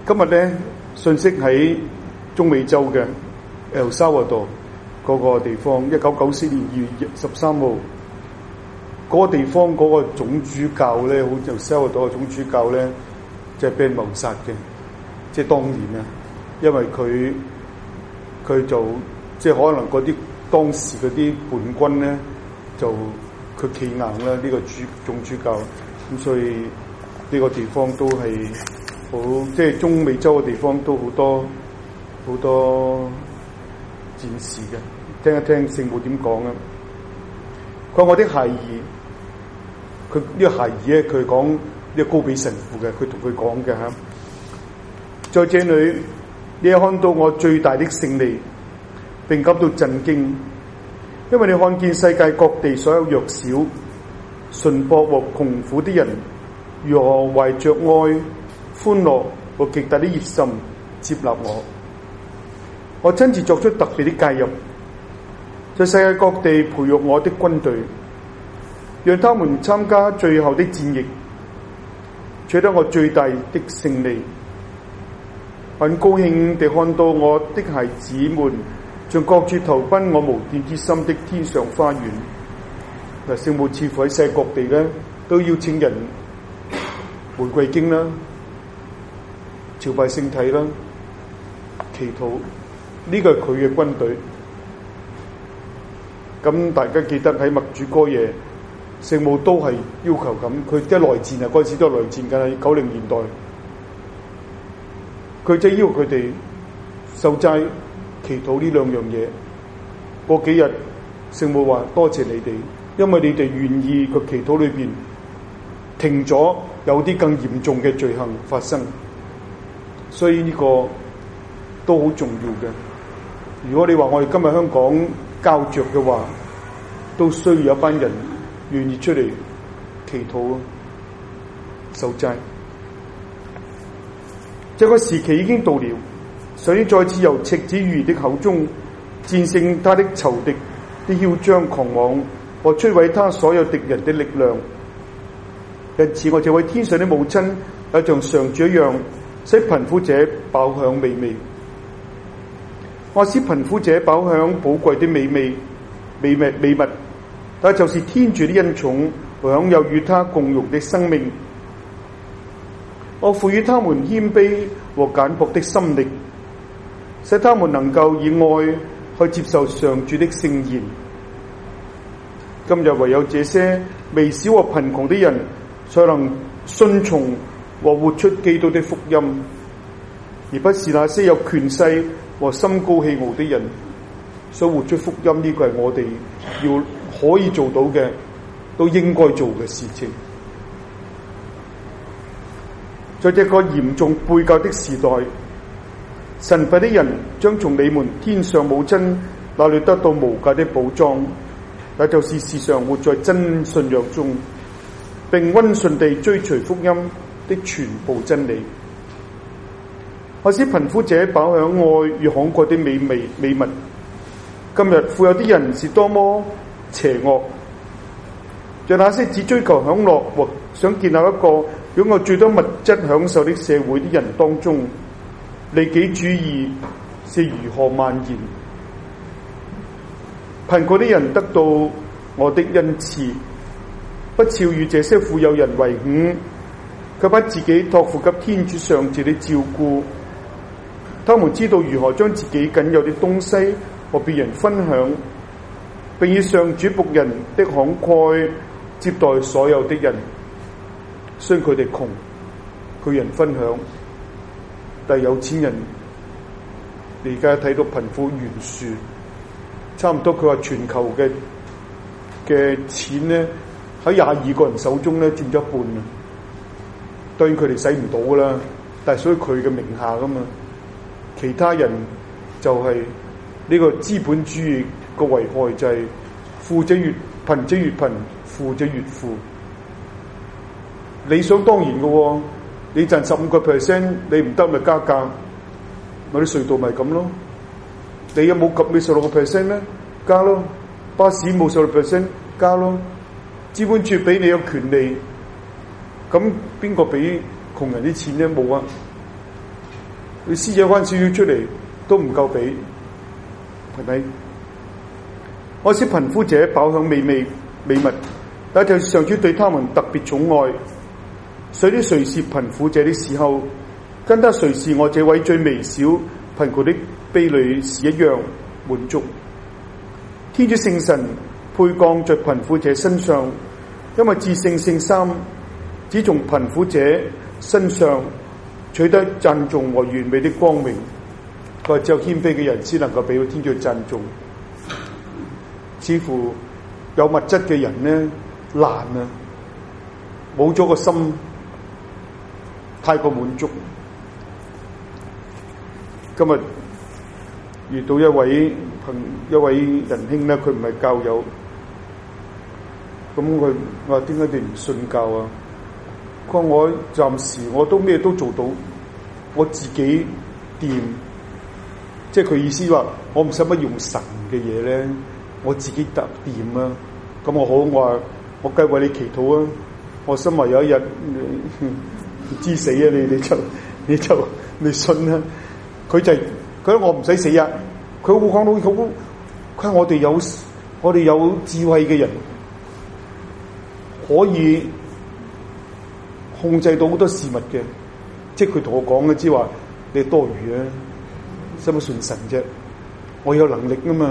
今日咧信息喺中美洲嘅 El Salvador 嗰個地方，1994年2月13號嗰個地方嗰個總主教咧，好似 El Salvador嘅總主教咧，就係俾人謀殺嘅，即係當年啊，因為佢就即係可能嗰啲當時嗰啲叛軍咧，就佢企硬啦，呢個總主教，咁所以呢個地方都係好，即係中美洲嘅地方都好多戰士嘅。聽一聽聖母點講啊！佢話我的孩兒，佢呢個孩兒咧，佢講呢個高比神父嘅，佢同佢講嘅嚇。在這裏，你看到我最大的勝利，並感到震驚，因為你看見世界各地所有弱小、淳樸和窮苦的人，如何懷着愛、歡樂和極大的熱心接納我。我親自作出特別的介入，在世界各地培育我的軍隊，讓他們參加最後的戰役，取得我最大的勝利。很高興地看到我的孩子們從各處投奔我無電之心的天上花園。嗱，聖母似乎喺世界各地咧都邀請人玫瑰經啦、朝拜聖體啦、祈禱，呢個係佢嘅軍隊。咁大家記得喺默主哥夜，聖母都係要求咁，佢即係內戰啊，嗰陣時都係內戰㗎，90年代。佢即係要佢哋受齋、祈禱呢兩樣嘢。過幾日，聖母話多謝你哋，因為你哋願意個祈禱裏邊停咗有啲更嚴重嘅罪行發生，所以呢個都好重要嘅。如果你話我哋今日香港膠着嘅話，都需要有一班人願意出嚟祈禱受齋。這個時期已經到了，所以再次由赤子預言的口中戰勝他的仇敵的囂張狂妄和摧毀他所有敵人的力量。因此我這位天上的母親也像上主一樣，使貧苦者飽享美味。我使貧苦者飽享寶貴的美物，那就是天主的恩寵和享有與他共融的生命。我賦予他們謙卑和簡樸的心力，使他們能夠以愛去接受上主的聖言。今日唯有這些微小和貧窮的人，才能順從和活出基督的福音，而不是那些有權勢和心高氣傲的人。所以活出福音呢個係我哋要可以做到嘅，都應該做嘅事情。在這個嚴重背教的時代，神佛的人將從你們天上母親那裏得到無價的寶藏，也就是時常活在真信仰中，並溫順地追隨福音的全部真理。我使貧苦者飽享愛與慷慨的美物。今日富有啲人是多麼邪惡，在那些只追求享樂和想建立一個擁有最多物質享受的社會的人當中，利己主義是如何蔓延。貧窮的人得到我的恩賜，不肖與這些富有人為伍，卻把自己託付給天主上主的照顧。他們知道如何將自己僅有的東西和別人分享，並以上主僕人的慷慨接待所有的人。雖然佢哋窮，佢人分享，但係有錢人，你而家睇到貧富懸殊，差唔多佢話全球嘅錢咧喺22個人手中咧佔咗一半啊！當然佢哋使唔到噶啦，但係所以佢嘅名下噶嘛，其他人就係呢個資本主義個危害就係富者越貧者越貧，富者越富。理想當然嘅喎，你賺15%，你唔得咪加價，咪啲隧道咪咁咯。你有冇及你16%咧？加咯。巴士冇16%，加咯。資本主義俾你有權利，咁邊個俾窮人啲錢咧？冇啊。 你施捨翻少少出嚟都唔夠俾，係咪？我使貧苦者飽享美物，但就上主對他們特別寵愛，所以誰是貧苦者的時候，跟他誰是我這位最微小貧窮的婢女是一樣滿足。天主聖神配降在貧苦者身上，因為至聖聖三只從貧苦者身上取得讚頌和完美的光榮。佢話只有謙卑嘅人先能夠俾到天主讚頌。似乎有物質嘅人呢，難啊，冇咗個心，太過滿足。今日遇到一位仁兄咧，佢唔係教友，咁我話點解你唔信教啊？佢話我暫時我都咩都做到，我自己掂，即係佢意思話我唔使乜用神嘅嘢咧。我自己得掂啊！咁我好，我話我梗係為你祈禱啊！我心話有一日唔知死啊！你信啊！佢話我唔使死啊！佢會講到好，佢話我哋有智慧嘅人可以控制到好多事物嘅，即係佢同我講嘅，之話你多餘啊！使乜信神啫？我有能力啊嘛！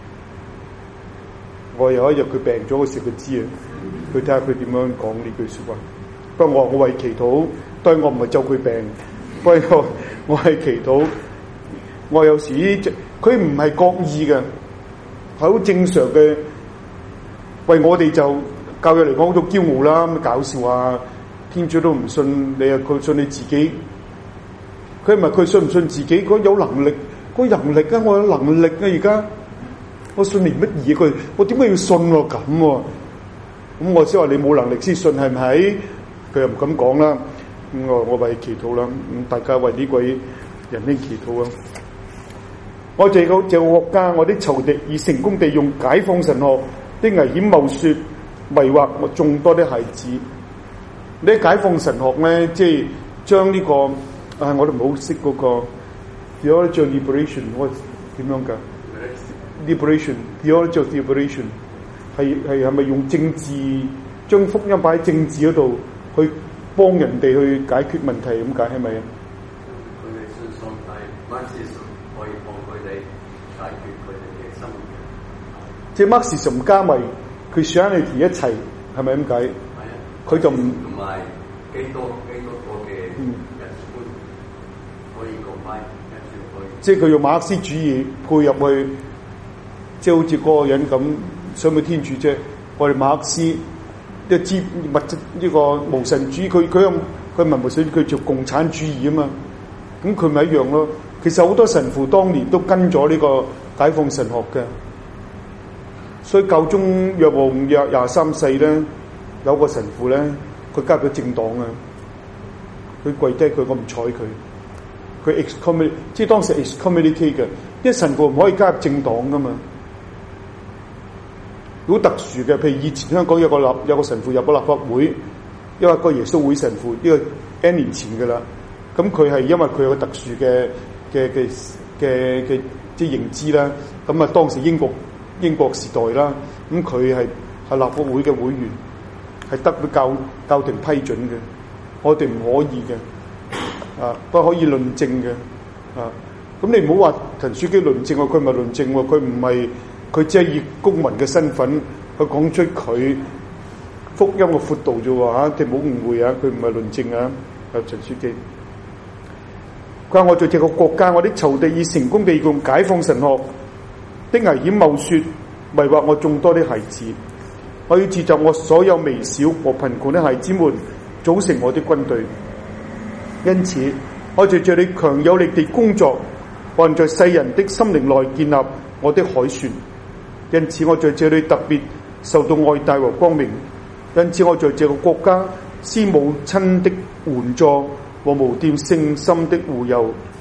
我有一日佢病咗嗰時，佢知啊，佢睇下佢點樣講呢句說話。不過我為祈禱，當然我唔係咒佢病，不過我係祈禱。我有時佢唔係覺意嘅，係好正常嘅。為我哋就教育嚟講好多驕傲啦，咁搞笑啊！天主都唔信你啊，佢信你自己。佢唔係佢信唔信自己，佢有能力，佢能力啊！我有能力啊！而家。我信你乜嘢？佢我點解要信我咁？咁我先話你冇能力先信係咪？佢又唔敢講啦。咁我為祈禱啦。咁大家為呢位仁兄祈禱啊！我這個國家，我啲仇敵已成功地用解放神學啲危險謬說迷惑我眾多啲孩子。你解放神學咧，即係將呢個我都唔好識嗰個 theology liberation， 我點樣㗎？liberation，theology of liberation 係咪用政治將福音擺喺政治嗰度去幫人哋去解決問題咁解係咪啊？ 佢哋信上帝，Marxism可以幫佢哋解決佢哋嘅生活。 即係 Marxism 加埋 Christianity 一齊係咪咁解？係啊，佢就唔同埋基督教嘅人觀可以講埋一條可以。 即係佢用馬克思主義配入去。即係好似嗰個人咁，想去天主啫。我哋馬克思一支物質呢個無神主義，佢唔係無神主義，佢做共產主義啊嘛。咁佢咪一樣咯。其實好多神父當年都跟咗呢個解放神學嘅。所以教宗若望23世咧，有個神父咧，佢加入咗政黨啊。佢跪低佢，我唔睬佢。佢 excommunicate， 即係當時 excommunicate 嘅，因為神父唔可以加入政黨噶嘛。好特殊嘅，譬如以前香港有個神父入咗立法會，因為個耶穌會神父，呢個 N 年前嘅啦。咁佢係因為佢有個特殊嘅即係認知啦。咁啊，當時英國時代啦，咁佢係立法會嘅會員，係得到教廷批准嘅。我哋唔可以嘅，不過可以論證嘅。咁你唔好話陳樞機論證喎，佢唔係論證喎，佢唔係。佢只係以公民嘅身份去講出佢福音嘅闊度啫喎嚇，你唔好誤會啊！佢唔係論證啊，陳樞機。佢話我在這個國家，我啲仇敵已成功地用解放神學的危險謬說迷惑我眾多啲孩子。我要召集我所有微小和貧窮的孩子們，組成我的軍隊。因此，我在這裏強有力地工作，還在世人的心靈內建立我的凱旋。因此我在這裏特別受到愛戴和光明，因此我在這個國家施母親的援助和無玷聖心的護佑，